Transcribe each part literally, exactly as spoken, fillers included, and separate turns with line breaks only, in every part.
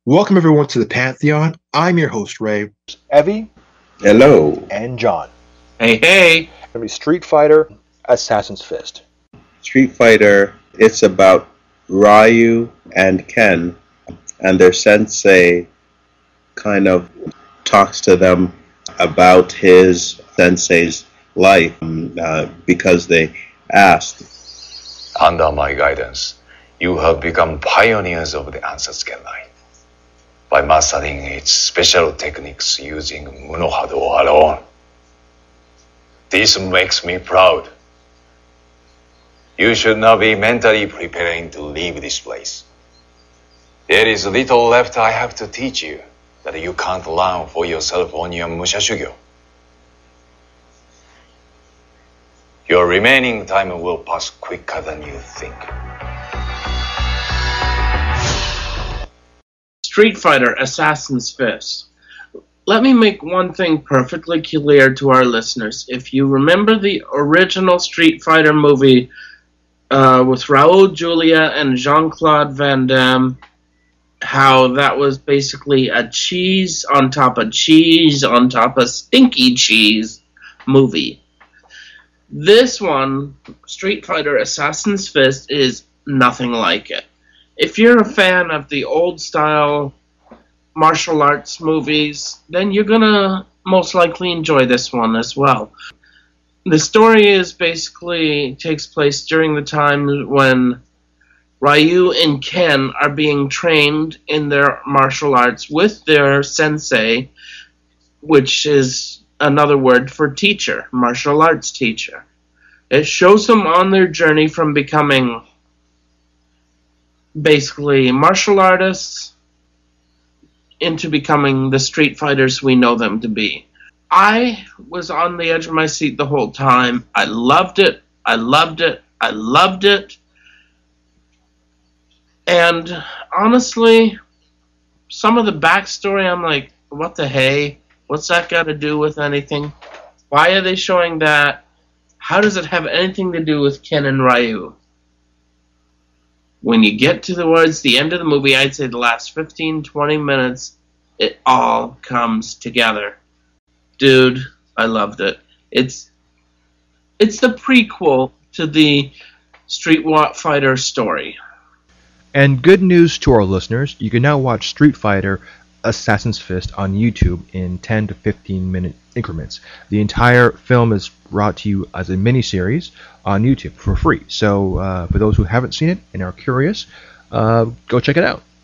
Welcome everyone to the Pantheon. I'm your host, Ray.
Evie.
Hello.
And John.
Hey, hey.
It's going to be Street Fighter, Assassin's Fist.
Street Fighter, it's about Ryu and Ken, and their sensei kind of talks to them about his sensei's life uh, because they asked.
Under my guidance, you have become pioneers of the Ansatsuken line by mastering its special techniques using Munohado alone. This makes me proud. You should now be mentally preparing to leave this place. There is little left I have to teach you that you can't learn for yourself on your Mushashugyo. Your remaining time will pass quicker than you think.
Street Fighter Assassin's Fist. Let me make one thing perfectly clear to our listeners. If you remember the original Street Fighter movie uh, with Raul Julia and Jean-Claude Van Damme, how that was basically a cheese on top of cheese on top of stinky cheese movie. This one, Street Fighter Assassin's Fist, is nothing like it. If you're a fan of the old-style martial arts movies, then you're gonna most likely enjoy this one as well. The story is basically takes place during the time when Ryu and Ken are being trained in their martial arts with their sensei, which is another word for teacher, martial arts teacher. It shows them on their journey from becoming basically martial artists into becoming the street fighters we know them to be. I was on the edge of my seat the whole time. I loved it. I loved it. I loved it. And honestly, some of the backstory, I'm like, what the hey? What's that got to do with anything? Why are they showing that? How does it have anything to do with Ken and Ryu? When you get towards the end of the movie, I'd say the last fifteen, twenty minutes, it all comes together. Dude, I loved it. It's it's the prequel to the Street Fighter story.
And good news to our listeners, you can now watch Street Fighter Assassin's Fist on YouTube in ten to fifteen minute increments. The entire film is brought to you as a mini-series on YouTube for free. So uh, for those who haven't seen it and are curious, uh, go check it out.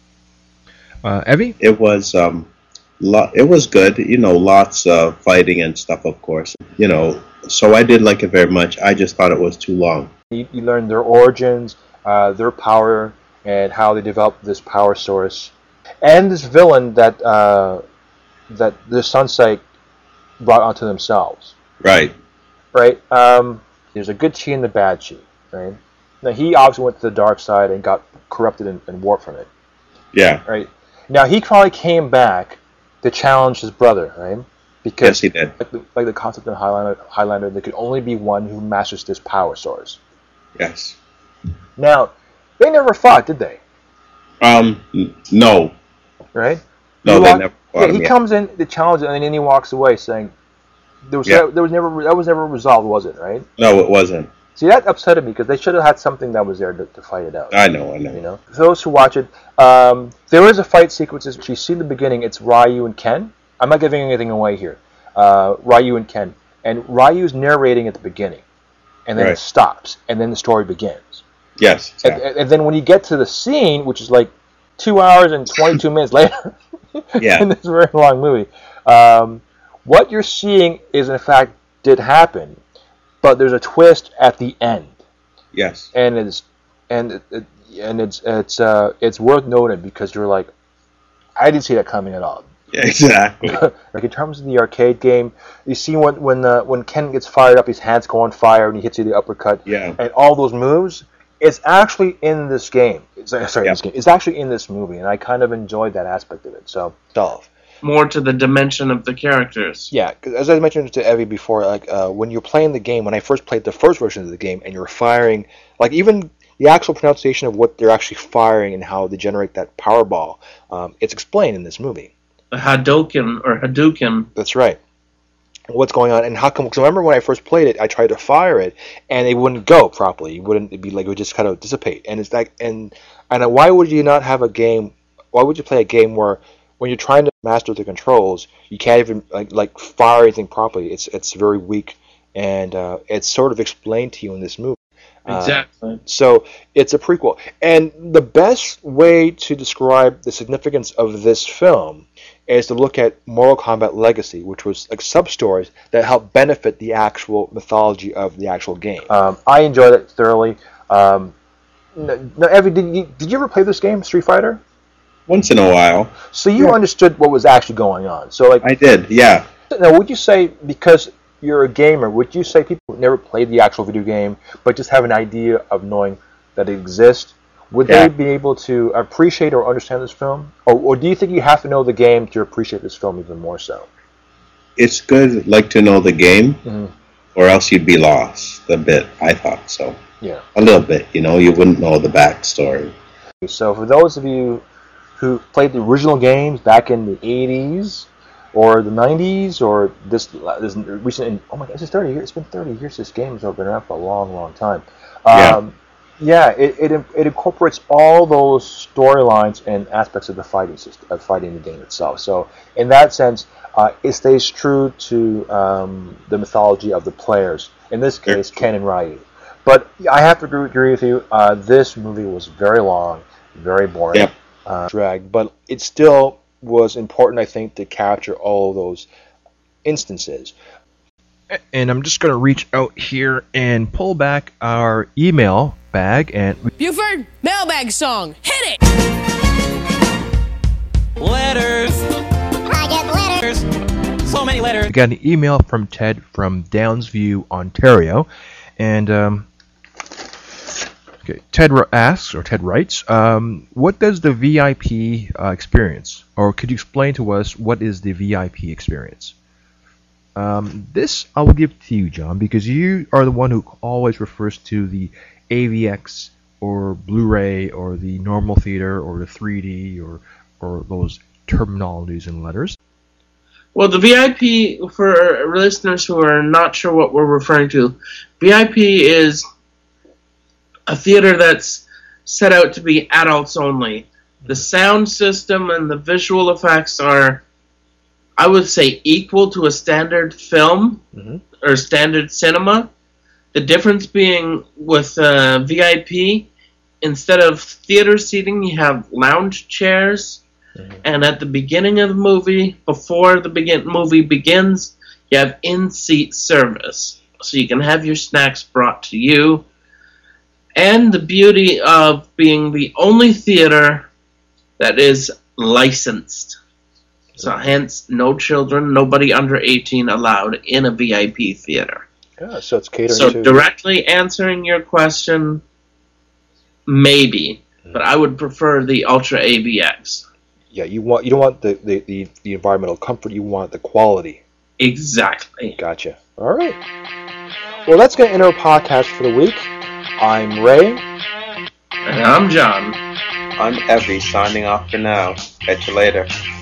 Uh, Evie?
It was um, lo- it was good. You know, lots of fighting and stuff, of course. You know, so I did like it very much. I just thought it was too long.
You, you learn their origins, uh, their power, and how they developed this power source, and this villain that uh, that the Sensei brought onto themselves.
Right.
Right. Um, there's a good chi and the bad chi. Right. Now he obviously went to the dark side and got corrupted and, and warped from it.
Yeah.
Right. Now he probably came back to challenge his brother. Right. Because
yes, he did.
Like the, like the concept in Highlander, Highlander, there could only be one who masters this power source.
Yes.
Now, they never fought, did they?
Um, n- no.
Right?
No,
he
they
walk,
never fought
Yeah,
him
he
yet.
comes in, the challenge, and then he walks away saying, there was,
Yeah.
there was never, that was never resolved, was it, right?
No, it wasn't.
See, that upset me, because they should have had something that was there to, to fight it out.
I know, I know.
You know? For those who watch it, um, there is a fight sequences, you see in the beginning, it's Ryu and Ken. I'm not giving anything away here. Uh, Ryu and Ken. And Ryu's narrating at the beginning. And then
Right.
it stops. And then the story begins.
Yes.
And,
Exactly.
and then when you get to the scene, which is like two hours and twenty-two minutes later,
Yeah.
in this very long movie, um, what you're seeing is in fact did happen, but there's a twist at the end,
Yes.
and it's and it, it, and it's it's uh, it's worth noting because you're like, I didn't see that coming at all.
Yeah, exactly.
Like in terms of the arcade game, you see when when uh, when Ken gets fired up, his hands go on fire and he hits you the uppercut,
Yeah.
and all those moves. It's actually in this game. It's, sorry,
Yep.
this game. It's actually in this movie, and I kind of enjoyed that aspect of it. So, solve.
More to the dimension of the characters.
Yeah, 'cause as I mentioned to Evie before, like uh, when you're playing the game, when I first played the first version of the game, and you're firing, like even
the actual pronunciation of what they're actually firing and how they generate that power ball, um, it's explained in this movie.
The Hadouken or Hadouken.
That's right. What's going on and how come? Because I remember when I first played it, I tried to fire it and it wouldn't go properly. It wouldn't it'd be like it would just kind of dissipate. And it's like and and why would you not have a game? Why would you play a game where when you're trying to master the controls, you can't even like like fire anything properly? It's it's very weak, and uh, it's sort of explained to you in this movie.
Exactly.
Uh, so it's a prequel, and the best way to describe the significance of this film is to look at Mortal Kombat Legacy, which was like sub-stories that help benefit the actual mythology of the actual game. Um, I enjoyed it thoroughly. Um, now, Evie, did you, did you ever play this game, Street Fighter?
Once in a while.
So you
Yeah.
understood what was actually going on. So like,
I did, yeah.
now would you say, because you're a gamer, would you say people who never played the actual video game but just have an idea of knowing that it exists, would
Yeah.
they be able to appreciate or understand this film? Or, or do you think you have to know the game to appreciate this film even more so?
It's good, like, to know the game,
Mm-hmm.
or else you'd be lost a bit. I thought so.
Yeah.
A little bit, you know, you wouldn't know the backstory.
So for those of you who played the original games back in the eighties or the nineties or this this recent, oh my God, this is thirty years. It's been thirty years. This game's been around for a long, long time. Um, yeah, it, it it incorporates all those storylines and aspects of the fighting system, of fighting the game itself. So in that sense, uh, it stays true to um, the mythology of the players. In this case, Ken and Ryu. But I have to agree, agree with you. Uh, this movie was very long, very boring,
Yep.
uh, dragged, but it still was important, I think, to capture all of those instances. And I'm just going to reach out here and pull back our email bag and
Buford, mailbag song. Hit it! Letters. I get letters. So many letters.
we got an email from Ted from Downsview, Ontario, and um, okay, Ted asks, or Ted writes, um, what does the V I P uh, experience, or could you explain to us what is the V I P experience? Um, this I will give to you, John, because you are the one who always refers to the A V X or Blu-ray or the normal theater or the three D or or those terminologies and letters.
Well, the V I P, for listeners who are not sure what we're referring to, V I P is a theater that's set out to be adults only. The sound system and the visual effects are, I would say, equal to a standard film
Mm-hmm.
or standard cinema. The difference being with uh, V I P, instead of theater seating, you have lounge chairs.
Mm-hmm.
And at the beginning of the movie, before the begin- movie begins, you have in-seat service. So you can have your snacks brought to you. And the beauty of being the only theater that is licensed. So hence, no children, nobody under eighteen allowed in a V I P theater.
Yeah, so it's catering
So
to
directly answering your question, maybe. But I would prefer the Ultra A V X.
yeah, you want you don't want the, the, the, the environmental comfort, you want the quality.
Exactly.
Gotcha. All right. Well, that's going to end our podcast for the week. I'm Ray.
And I'm John.
I'm Evie, signing off for now. Catch you later.